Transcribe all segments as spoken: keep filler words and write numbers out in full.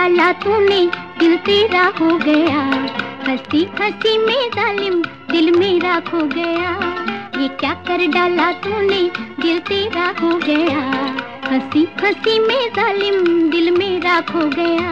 डाला तूने, दिल तेरा हो गया। हंसी हंसी में जालिम दिल मेरा खो गया। ये क्या कर डाला तूने, दिल तेरा हो गया। हंसी हंसी में जालिम दिल मेरा खो गया।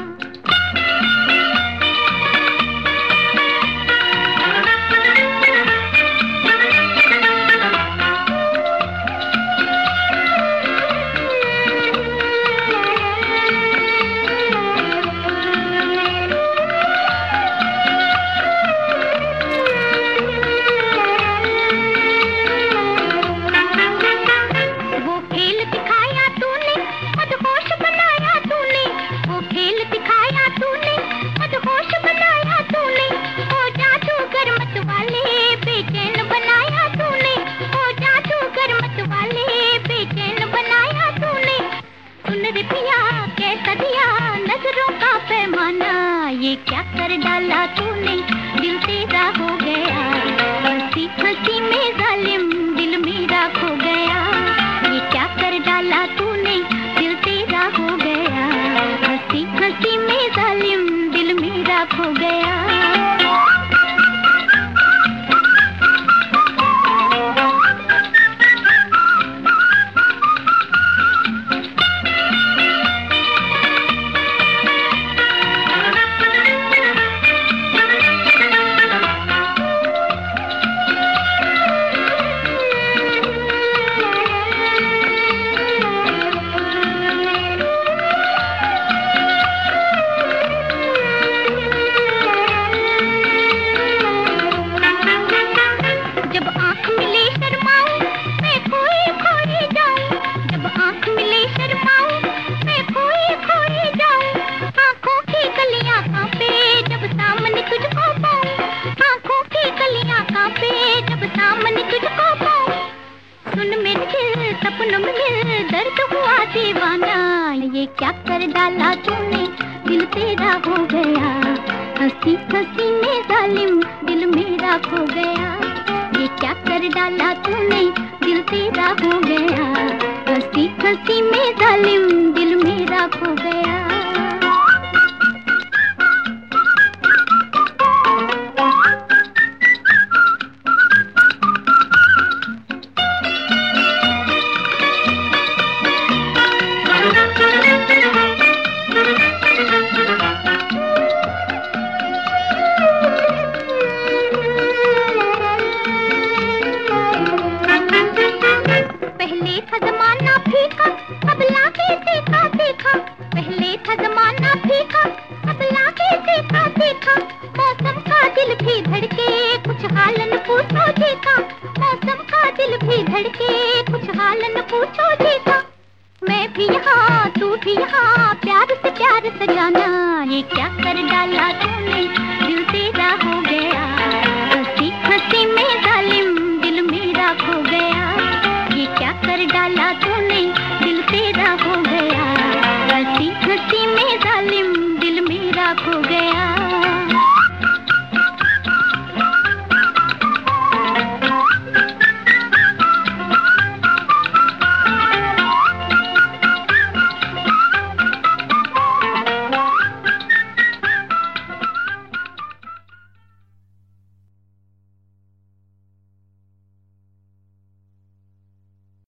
ये क्या कर डाला तूने, दिल तेरा हो गया। हंसी हंसी में जालिम दिल मेरा खो गया। ये क्या कर डाला तूने, दिल तेरा हो गया। हंसी हंसी में जालिम दिल मेरा खो गया। सपनों में मिल दर्द हुआ दीवाना। ये क्या कर डाला तूने, दिल तेरा हो गया। हंसी हंसी में जालिम दिल मेरा खो गया। ये क्या कर डाला तूने, दिल तेरा हो गया। हंसी हंसी में जालिम दिल मेरा खो गया। पहले था जमाना फीका, अब लाके देखा देखा। पहले था जमाना फीका, अब लाके देखा देखा। मौसम का दिल भी धड़के, कुछ हाल न पूछो देखा। मौसम का दिल भी धड़के, कुछ हाल न पूछो देखा। मैं भी यहाँ तू भी यहाँ, प्यार से प्यार सजाना। ये क्या कर डाला तूने, दिल तेरा हो गया। हंसी हंसी में जालिम दिल मेरा खो गया। ये क्या कर डाला तूने, दिल तेरा हो गया। हंसी हंसी में जालिम